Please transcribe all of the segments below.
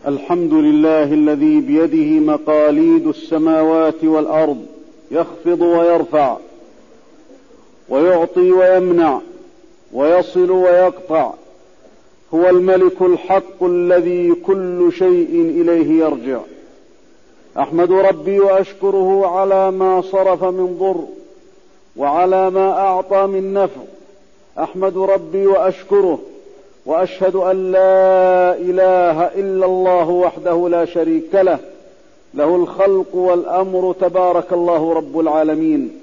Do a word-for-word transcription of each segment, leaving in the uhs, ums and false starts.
الحمد لله الذي بيده مقاليد السماوات والأرض، يخفض ويرفع ويعطي ويمنع ويصل ويقطع. هو الملك الحق الذي كل شيء إليه يرجع. أحمد ربي وأشكره على ما صرف من ضر وعلى ما أعطى من نفع. أحمد ربي وأشكره وأشهد أن لا إله إلا الله وحده لا شريك له، له الخلق والأمر، تبارك الله رب العالمين.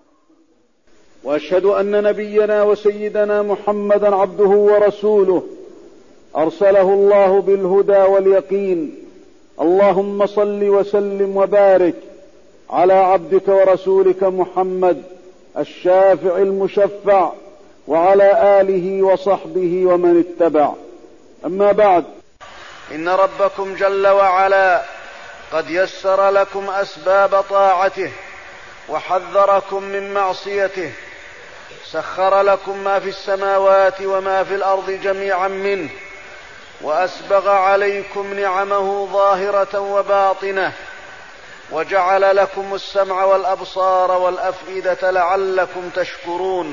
وأشهد أن نبينا وسيدنا محمدا عبده ورسوله، أرسله الله بالهدى واليقين. اللهم صل وسلم وبارك على عبدك ورسولك محمد الشافع المشفع، وعلى آله وصحبه ومن اتبع. أما بعد، إن ربكم جل وعلا قد يسر لكم أسباب طاعته وحذركم من معصيته، سخر لكم ما في السماوات وما في الأرض جميعا منه، وأسبغ عليكم نعمه ظاهرة وباطنة، وجعل لكم السمع والأبصار والأفئدة لعلكم تشكرون،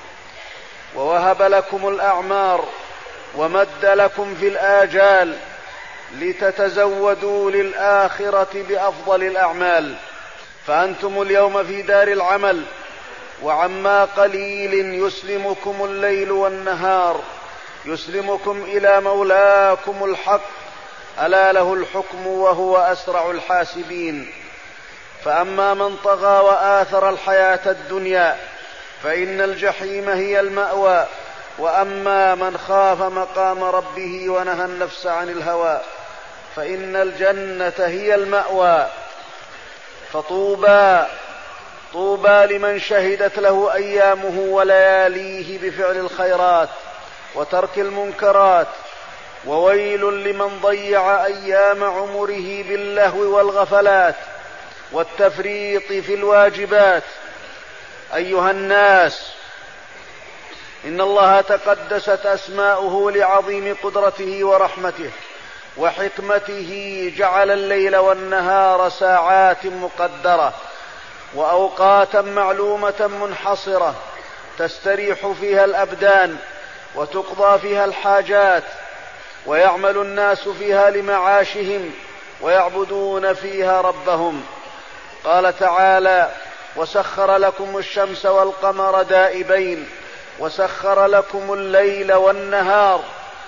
ووهب لكم الأعمار ومد لكم في الآجال لتتزودوا للآخرة بأفضل الأعمال. فأنتم اليوم في دار العمل، وعما قليل يسلمكم الليل والنهار، يسلمكم إلى مولاكم الحق، ألا له الحكم وهو أسرع الحاسبين. فأما من طغى وآثر الحياة الدنيا فإن الجحيم هي المأوى، وأما من خاف مقام ربه ونهى النفس عن الهوى فإن الجنة هي المأوى. فطوبى طوبى لمن شهدت له أيامه ولياليه بفعل الخيرات وترك المنكرات، وويل لمن ضيع أيام عمره باللهو والغفلات والتفريط في الواجبات. أيها الناس، إن الله تقدست أسماؤه لعظيم قدرته ورحمته وحكمته، جعل الليل والنهار ساعات مقدرة وأوقاتا معلومة منحصرة تستريح فيها الأبدان وتقضى فيها الحاجات، ويعمل الناس فيها لمعاشهم ويعبدون فيها ربهم. قال تعالى: وسخر لكم الشمس والقمر دائبين وسخر لكم الليل والنهار.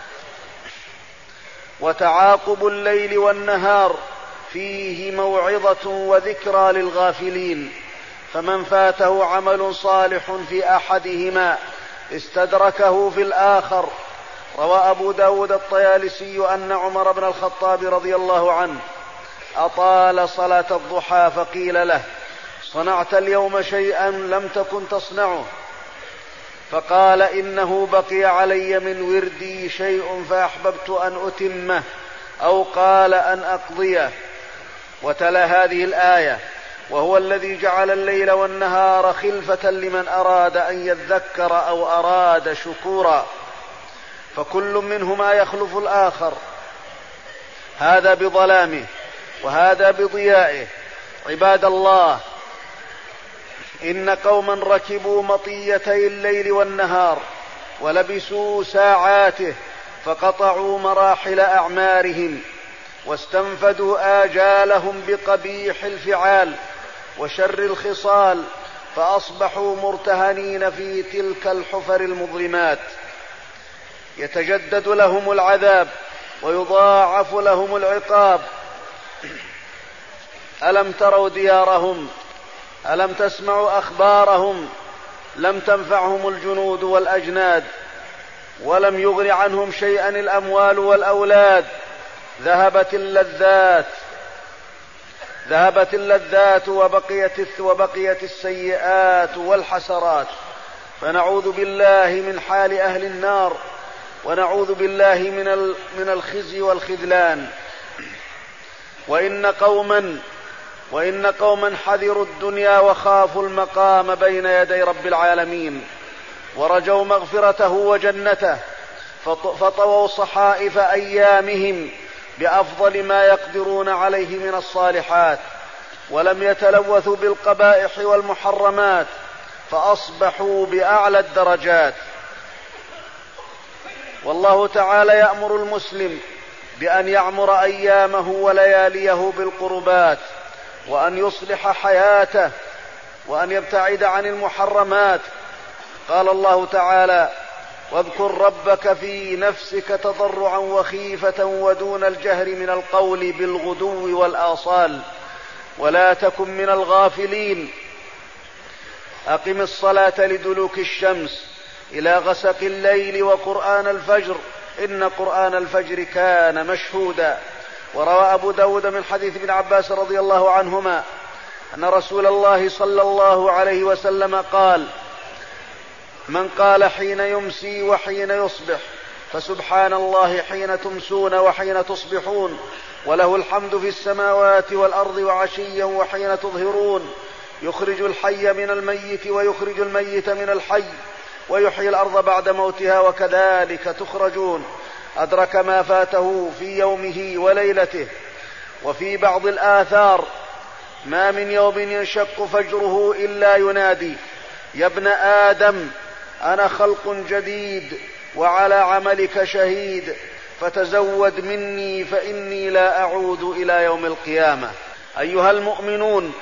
وتعاقب الليل والنهار فيه موعظة وذكرى للغافلين، فمن فاته عمل صالح في أحدهما استدركه في الآخر. روى أبو داود الطيالسي أن عمر بن الخطاب رضي الله عنه أطال صلاة الضحى، فقيل له: صنعت اليوم شيئا لم تكن تصنعه؟ فقال: إنه بقي علي من وردي شيء فأحببت أن أتمه، أو قال أن أقضيه. وتلا هذه الآية: وهو الذي جعل الليل والنهار خلفة لمن أراد أن يذكر أو أراد شكورا، فكل منهما يخلف الآخر، هذا بظلامه وهذا بضيائه. عباد الله، إن قوما ركبوا مطيتي الليل والنهار ولبسوا ساعاته، فقطعوا مراحل أعمارهم واستنفدوا آجالهم بقبيح الفعال وشر الخصال، فأصبحوا مرتهنين في تلك الحفر المظلمات، يتجدد لهم العذاب ويضاعف لهم العقاب. ألم تروا ديارهم؟ ألم تسمعوا أخبارهم؟ لم تنفعهم الجنود والأجناد، ولم يغن عنهم شيئا الأموال والأولاد. ذهبت اللذات ذهبت اللذات وبقيت وبقيت السيئات والحسرات. فنعوذ بالله من حال أهل النار، ونعوذ بالله من من الخزي والخذلان. وإن قوما وإن قوما حذروا الدنيا وخافوا المقام بين يدي رب العالمين، ورجوا مغفرته وجنته، فطووا صحائف أيامهم بأفضل ما يقدرون عليه من الصالحات، ولم يتلوثوا بالقبائح والمحرمات، فأصبحوا بأعلى الدرجات. والله تعالى يأمر المسلم بأن يعمر أيامه ولياليه بالقربات، وأن يصلح حياته، وأن يبتعد عن المحرمات. قال الله تعالى: واذكر ربك في نفسك تضرعا وخيفة ودون الجهر من القول بالغدو والآصال ولا تكن من الغافلين. أقم الصلاة لدلوك الشمس إلى غسق الليل وقرآن الفجر إن قرآن الفجر كان مشهودا. وروى أبو داود من حديث ابن عباس رضي الله عنهما أن رسول الله صلى الله عليه وسلم قال: من قال حين يمسي وحين يصبح فسبحان الله حين تمسون وحين تصبحون، وله الحمد في السماوات والأرض وعشيا وحين تظهرون، يخرج الحي من الميت ويخرج الميت من الحي ويحيي الأرض بعد موتها وكذلك تخرجون، أدرك ما فاته في يومه وليلته. وفي بعض الآثار: ما من يوم ينشق فجره إلا ينادي: يا ابن آدم أنا خلق جديد وعلى عملك شهيد، فتزود مني فإني لا أعود إلى يوم القيامة. أيها المؤمنون،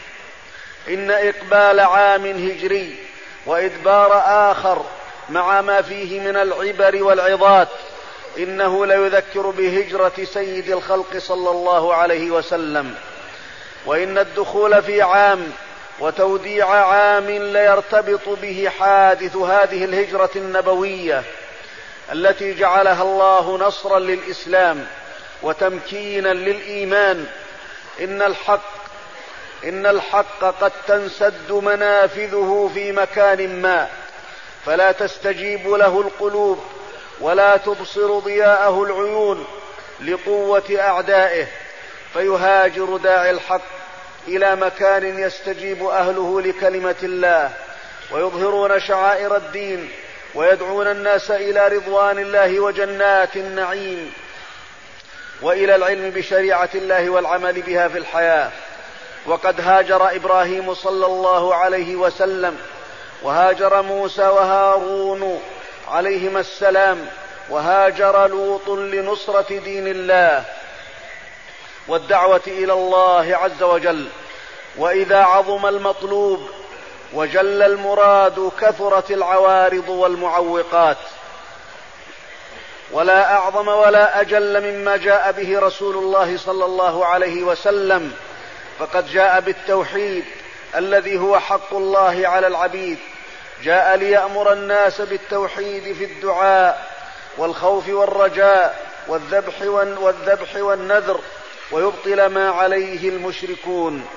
إن إقبال عام هجري وإدبار آخر مع ما فيه من العبر والعظات إنه ليذكر بهجرة سيد الخلق صلى الله عليه وسلم. وإن الدخول في عام وتوديع عام ليرتبط به حادث هذه الهجرة النبوية التي جعلها الله نصرا للإسلام وتمكينا للإيمان. إن الحق إن الحق قد تنسد منافذه في مكان ما، فلا تستجيب له القلوب ولا تبصر ضياءه العيون لقوة أعدائه، فيهاجر داعي الحق إلى مكان يستجيب أهله لكلمة الله ويظهرون شعائر الدين ويدعون الناس إلى رضوان الله وجنات النعيم وإلى العلم بشريعة الله والعمل بها في الحياة. وقد هاجر إبراهيم صلى الله عليه وسلم، وهاجر موسى وهارون عليهما السلام، وهاجر لوط لنصرة دين الله والدعوة إلى الله عز وجل. وإذا عظم المطلوب وجل المراد كثرت العوارض والمعوقات. ولا أعظم ولا أجل مما جاء به رسول الله صلى الله عليه وسلم، فقد جاء بالتوحيد الذي هو حق الله على العبيد. جاء ليأمر الناس بالتوحيد في الدعاء والخوف والرجاء والذبح والذبح والنذر، ويبطل ما عليه المشركون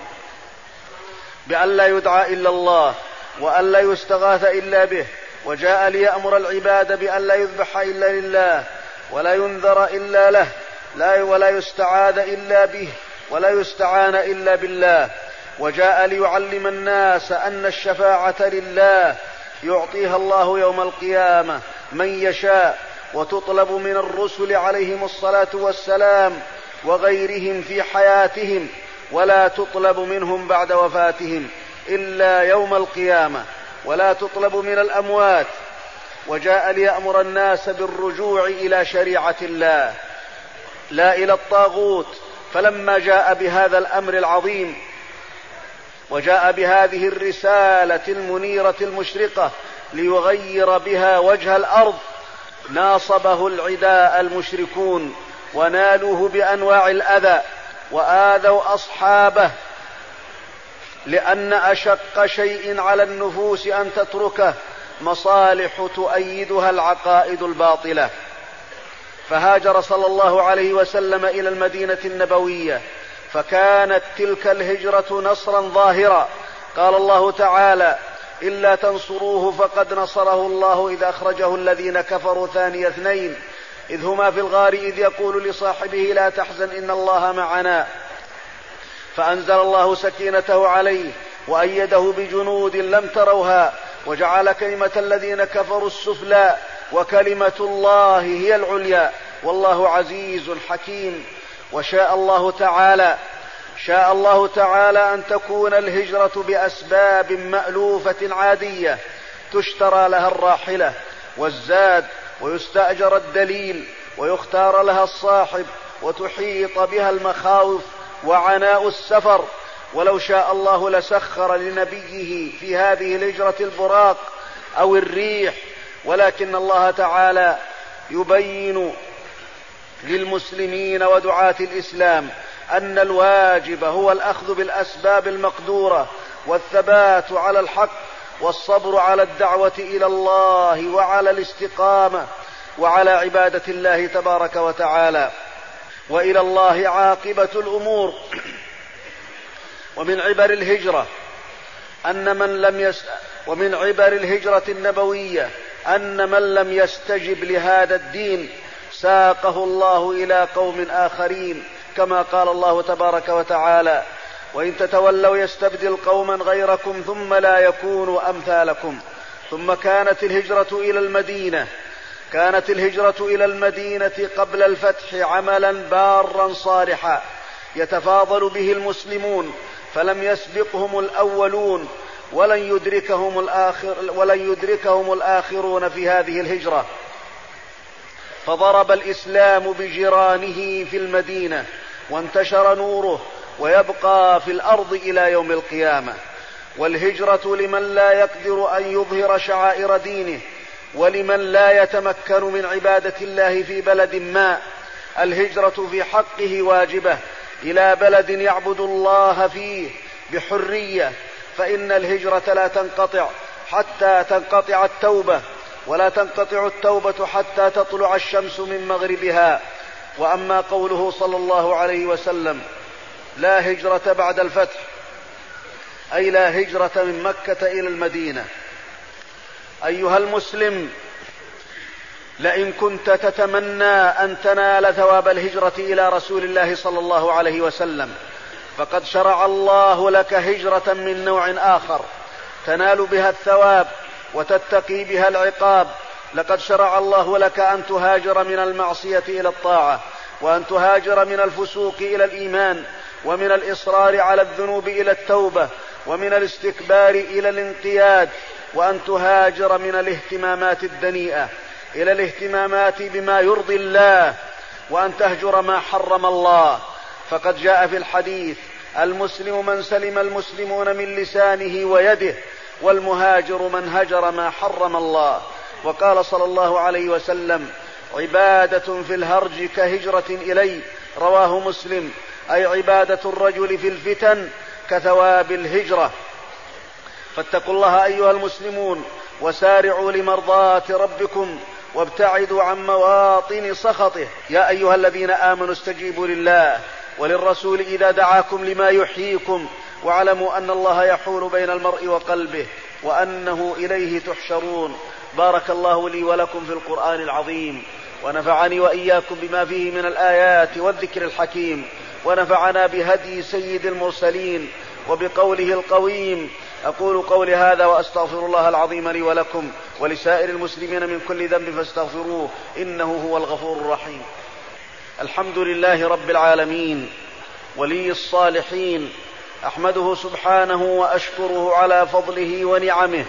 بأن لا يدعى إلا الله وأن لا يستغاث إلا به. وجاء ليأمر العباد بأن لا يذبح إلا لله ولا ينذر إلا له لا ولا يستعاذ إلا به ولا يستعان إلا بالله. وجاء ليعلم الناس أن الشفاعة لله يعطيها الله يوم القيامة من يشاء، وتطلب من الرسل عليهم الصلاة والسلام وغيرهم في حياتهم، ولا تطلب منهم بعد وفاتهم إلا يوم القيامة، ولا تطلب من الأموات. وجاء ليأمر الناس بالرجوع إلى شريعة الله لا إلى الطاغوت. فلما جاء بهذا الأمر العظيم وجاء بهذه الرسالة المنيرة المشرقة ليغير بها وجه الأرض، ناصبه العداء المشركون ونالوه بأنواع الأذى وآذوا أصحابه، لأن أشق شيء على النفوس أن تتركه مصالح تؤيدها العقائد الباطلة. فهاجر صلى الله عليه وسلم إلى المدينة النبوية، فكانت تلك الهجرة نصرا ظاهرا. قال الله تعالى: إلا تنصروه فقد نصره الله إذ أخرجه الذين كفروا ثاني اثنين إذ هما في الغار إذ يقول لصاحبه لا تحزن إن الله معنا، فأنزل الله سكينته عليه وأيده بجنود لم تروها وجعل كلمة الذين كفروا السفلى وكلمة الله هي العليا والله عزيز حكيم. وشاء الله تعالى شاء الله تعالى أن تكون الهجرة بأسباب مألوفة عادية تشترى لها الراحلة والزاد ويستأجر الدليل ويختار لها الصاحب وتحيط بها المخاوف وعناء السفر. ولو شاء الله لسخر لنبيه في هذه الهجرة البراق أو الريح، ولكن الله تعالى يبين للمسلمين ودعاة الإسلام أن الواجب هو الأخذ بالأسباب المقدورة والثبات على الحق والصبر على الدعوة إلى الله وعلى الاستقامة وعلى عبادة الله تبارك وتعالى، وإلى الله عاقبة الأمور. ومن عبر الهجرة أن من لم يس... ومن عبر الهجرة النبوية أن من لم يستجب لهذا الدين ساقه الله إلى قوم آخرين، كما قال الله تبارك وتعالى: وإن تتولوا يستبدل قوما غيركم ثم لا يكونوا أمثالكم. ثم كانت الهجرة إلى المدينة كانت الهجرة إلى المدينة قبل الفتح عملا بارا صالحا يتفاضل به المسلمون، فلم يسبقهم الأولون ولن يدركهم الآخر ولن يدركهم الآخرون في هذه الهجرة. فضرب الإسلام بجيرانه في المدينة وانتشر نوره ويبقى في الأرض إلى يوم القيامة. والهجرة لمن لا يقدر أن يظهر شعائر دينه ولمن لا يتمكن من عبادة الله في بلد ما. الهجرة في حقه واجبة إلى بلد يعبد الله فيه بحرية، فإن الهجرة لا تنقطع حتى تنقطع التوبة، ولا تنقطع التوبة حتى تطلع الشمس من مغربها. وأما قوله صلى الله عليه وسلم: لا هجرة بعد الفتح، أي لا هجرة من مكة إلى المدينة. أيها المسلم، لئن كنت تتمنى أن تنال ثواب الهجرة إلى رسول الله صلى الله عليه وسلم، فقد شرع الله لك هجرة من نوع آخر تنال بها الثواب وتتقي بها العقاب. لقد شرع الله لك أن تهاجر من المعصية إلى الطاعة، وأن تهاجر من الفسوق إلى الإيمان، ومن الإصرار على الذنوب إلى التوبة، ومن الاستكبار إلى الانقياد، وأن تهاجر من الاهتمامات الدنيئة إلى الاهتمامات بما يرضي الله، وأن تهجر ما حرم الله. فقد جاء في الحديث: المسلم من سلم المسلمون من لسانه ويده، والمهاجر من هجر ما حرم الله. وقال صلى الله عليه وسلم: عبادة في الهرج كهجرة إلي، رواه مسلم، أي عبادة الرجل في الفتن كثواب الهجرة. فاتقوا الله أيها المسلمون، وسارعوا لمرضاة ربكم، وابتعدوا عن مواطن سخطه. يا أيها الذين آمنوا استجيبوا لله وللرسول إذا دعاكم لما يحييكم، واعلموا أن الله يحول بين المرء وقلبه، وأنه إليه تحشرون. بارك الله لي ولكم في القرآن العظيم، ونفعني وإياكم بما فيه من الآيات والذكر الحكيم، ونفعنا بهدي سيد المرسلين وبقوله القويم. أقول قولي هذا وأستغفر الله العظيم لي ولكم ولسائر المسلمين من كل ذنب فاستغفروه، إنه هو الغفور الرحيم. الحمد لله رب العالمين ولي الصالحين، أحمده سبحانه وأشكره على فضله ونعمه،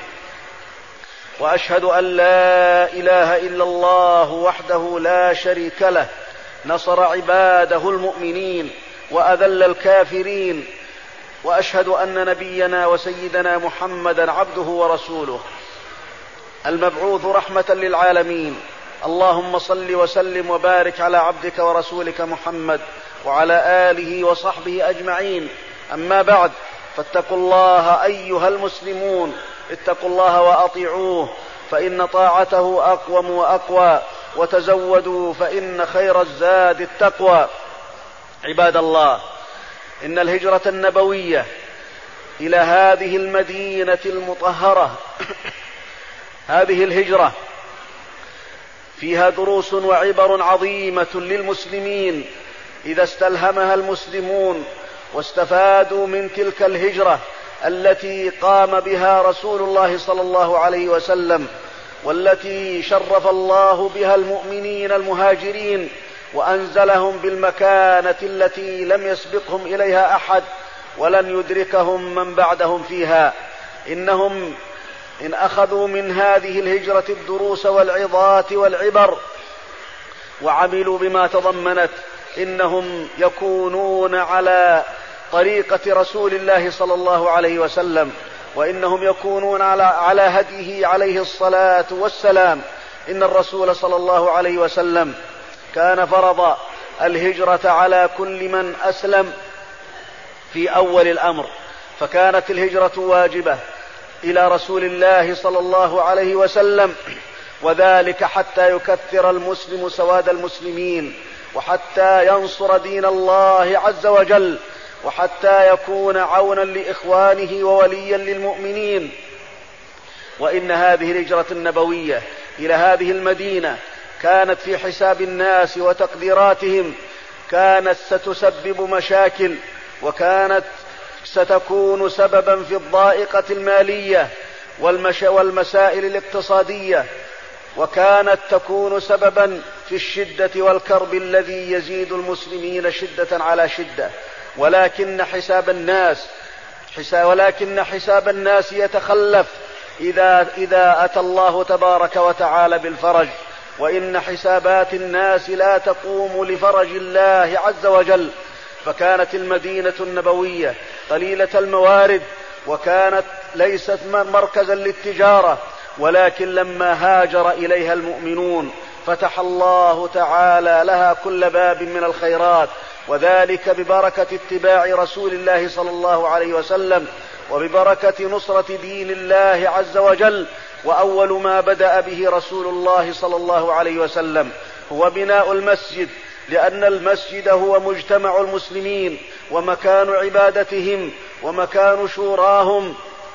وأشهد أن لا إله إلا الله وحده لا شريك له، نصر عباده المؤمنين وأذل الكافرين. وأشهد أن نبينا وسيدنا محمدا عبده ورسوله المبعوث رحمة للعالمين. اللهم صل وسلم وبارك على عبدك ورسولك محمد وعلى آله وصحبه أجمعين. أما بعد، فاتقوا الله أيها المسلمون، اتقوا الله وأطيعوه، فإن طاعته أقوم وأقوى، وتزودوا فإن خير الزاد التقوى. عباد الله، إن الهجرة النبوية إلى هذه المدينة المطهرة هذه الهجرة فيها دروس وعبر عظيمة للمسلمين إذا استلهمها المسلمون واستفادوا من تلك الهجرة التي قام بها رسول الله صلى الله عليه وسلم، والتي شرف الله بها المؤمنين المهاجرين وأنزلهم بالمكانة التي لم يسبقهم إليها أحد ولن يدركهم من بعدهم فيها. إنهم إن أخذوا من هذه الهجرة الدروس والعظات والعبر وعملوا بما تضمنت إنهم يكونون على طريقة رسول الله صلى الله عليه وسلم، وإنهم يكونون على, على هديه عليه الصلاة والسلام. إن الرسول صلى الله عليه وسلم كان فرض الهجرة على كل من أسلم في أول الأمر، فكانت الهجرة واجبة إلى رسول الله صلى الله عليه وسلم، وذلك حتى يكثر المسلم سواد المسلمين، وحتى ينصر دين الله عز وجل، وحتى يكون عونا لإخوانه ووليا للمؤمنين. وإن هذه الهجرة النبوية إلى هذه المدينة كانت في حساب الناس وتقديراتهم كانت ستسبب مشاكل، وكانت ستكون سببا في الضائقة المالية والمسائل الاقتصادية، وكانت تكون سببا في الشدة والكرب الذي يزيد المسلمين شدة على شدة. ولكن حساب الناس حساب ولكن حساب الناس يتخلف إذا, إذا أتى الله تبارك وتعالى بالفرج، وإن حسابات الناس لا تقوم لفرج الله عز وجل. فكانت المدينة النبوية قليلة الموارد، وكانت ليست مركزا للتجارة، ولكن لما هاجر إليها المؤمنون فتح الله تعالى لها كل باب من الخيرات، وذلك ببركة اتباع رسول الله صلى الله عليه وسلم، وببركة نصرة دين الله عز وجل. وأول ما بدأ به رسول الله صلى الله عليه وسلم هو بناء المسجد، لأن المسجد هو مجتمع المسلمين ومكان عبادتهم ومكان شوراهم،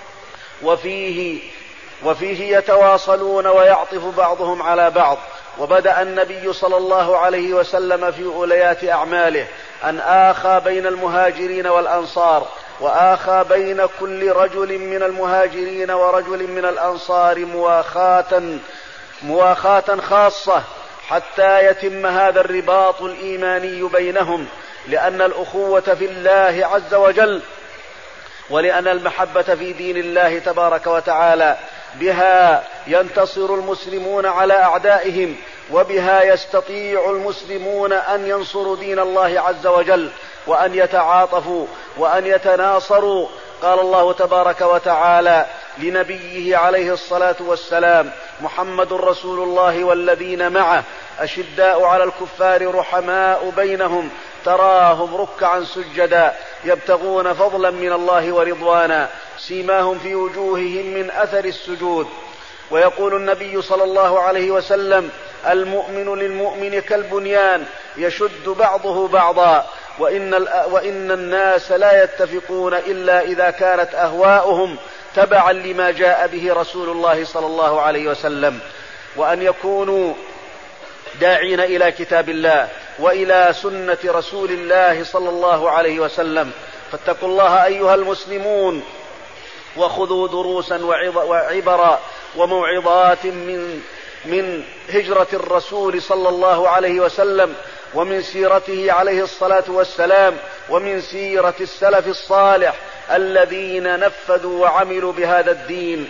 وفيه وفيه يتواصلون ويعطف بعضهم على بعض. وبدأ النبي صلى الله عليه وسلم في أوليات أعماله أن آخى بين المهاجرين والأنصار، وآخى بين كل رجل من المهاجرين ورجل من الأنصار مواخاة مواخاة خاصة حتى يتم هذا الرباط الإيماني بينهم، لأن الأخوة في الله عز وجل ولأن المحبة في دين الله تبارك وتعالى بها ينتصر المسلمون على أعدائهم، وبها يستطيع المسلمون أن ينصروا دين الله عز وجل، وأن يتعاطفوا وأن يتناصروا. قال الله تبارك وتعالى لنبيه عليه الصلاة والسلام: محمد رسول الله والذين معه أشداء على الكفار رحماء بينهم تراهم ركعا سجدا يبتغون فضلا من الله ورضوانا سيماهم في وجوههم من أثر السجود. ويقول النبي صلى الله عليه وسلم: المؤمن للمؤمن كالبنيان يشد بعضه بعضا، وإن, وإن الناس لا يتفقون إلا إذا كانت أهواؤهم تبعا لما جاء به رسول الله صلى الله عليه وسلم، وأن يكونوا داعين إلى كتاب الله وإلى سنة رسول الله صلى الله عليه وسلم. فاتقوا الله أيها المسلمون، وخذوا دروسا وعبرا وموعظات من من هجرة الرسول صلى الله عليه وسلم، ومن سيرته عليه الصلاة والسلام، ومن سيرة السلف الصالح الذين نفذوا وعملوا بهذا الدين،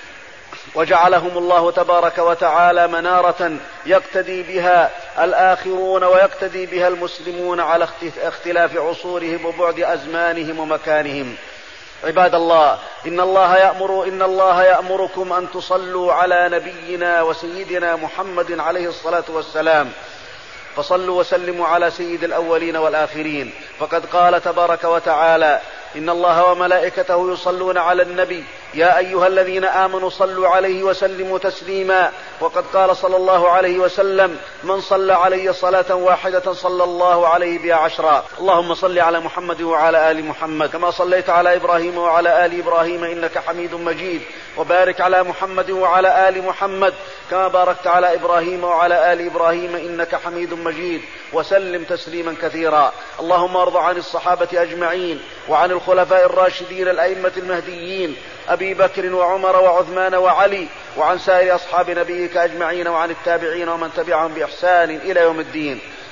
وجعلهم الله تبارك وتعالى منارة يقتدي بها الآخرون ويقتدي بها المسلمون على اختلاف عصورهم وبعد أزمانهم ومكانهم. عباد الله، إن الله يأمر إن الله يأمركم أن تصلوا على نبينا وسيدنا محمد عليه الصلاة والسلام، فصلوا وسلموا على سيد الأولين والآخرين. فقد قال تبارك وتعالى: إن الله وملائكته يصلون على النبي يا أيها الذين آمنوا صلوا عليه وسلموا تسليما. وقد قال صلى الله عليه وسلم: من صلى علي صلاة واحدة صلى الله عليه بها عشرا. اللهم صل على محمد وعلى آل محمد كما صليت على إبراهيم وعلى آل إبراهيم إنك حميد مجيد، وبارك على محمد وعلى آل محمد كما باركت على إبراهيم وعلى آل إبراهيم إنك حميد مجيد، وسلم تسليما كثيرا. اللهم ارض عن الصحابة أجمعين وعن الخلفاء الراشدين الأئمة المهديين أبي بكر وعمر وعثمان وعلي، وعن سائر أصحاب نبيك أجمعين، وعن التابعين ومن تبعهم بإحسان إلى يوم الدين.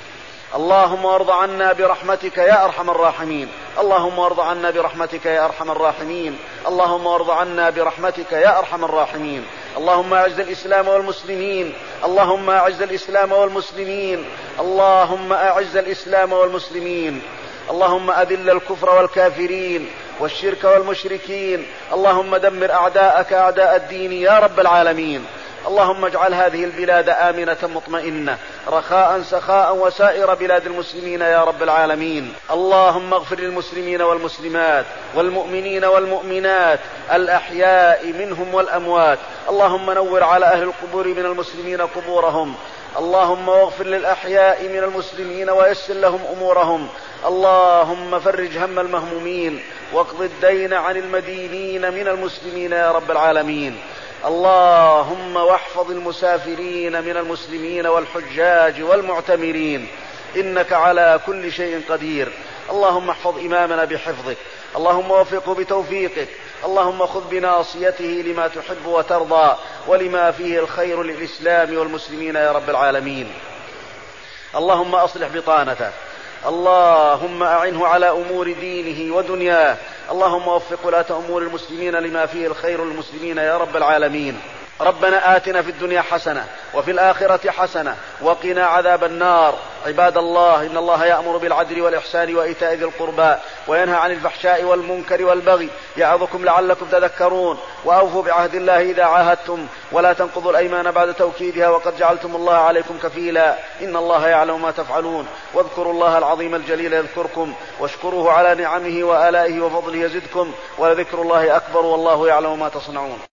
اللهم وارض عنا برحمتك يا أرحم الراحمين. اللهم وارض عنا برحمتك يا أرحم الراحمين. اللهم وارض عنا برحمتك يا أرحم الراحمين. اللهم أعز الإسلام والمسلمين. اللهم أعز الإسلام والمسلمين. اللهم أعز الإسلام والمسلمين. اللهم أذل الكفر والكافرين والشرك والمشركين. اللهم دمر أعداءك أعداء الدين يا رب العالمين. اللهم اجعل هذه البلاد آمنة مطمئنة رخاء سخاء وسائر بلاد المسلمين يا رب العالمين. اللهم اغفر للمسلمين والمسلمات والمؤمنين والمؤمنات الأحياء منهم والأموات. اللهم نور على أهل القبور من المسلمين قبورهم. اللهم واغفر للأحياء من المسلمين ويسر لهم أمورهم. اللهم فرج هم المهمومين واقض الدين عن المدينين من المسلمين يا رب العالمين. اللهم واحفظ المسافرين من المسلمين والحجاج والمعتمرين إنك على كل شيء قدير. اللهم احفظ إمامنا بحفظك. اللهم وفقه بتوفيقك. اللهم خذ بناصيته لما تحب وترضى ولما فيه الخير للإسلام والمسلمين يا رب العالمين. اللهم أصلح بطانته. اللهم أعنه على أمور دينه ودنياه. اللهم وفق ولاة أمور المسلمين لما فيه الخير للمسلمين يا رب العالمين. ربنا آتنا في الدنيا حسنة وفي الآخرة حسنة وقنا عذاب النار. عباد الله، إن الله يأمر بالعدل والإحسان وإيتاء ذي القربى وينهى عن الفحشاء والمنكر والبغي يعظكم لعلكم تذكرون. وأوفوا بعهد الله إذا عاهدتم ولا تنقضوا الأيمان بعد توكيدها وقد جعلتم الله عليكم كفيلا إن الله يعلم ما تفعلون. واذكروا الله العظيم الجليل يذكركم واشكروه على نعمه وآلائه وفضله يزدكم ولذكر الله أكبر والله يعلم ما تصنعون.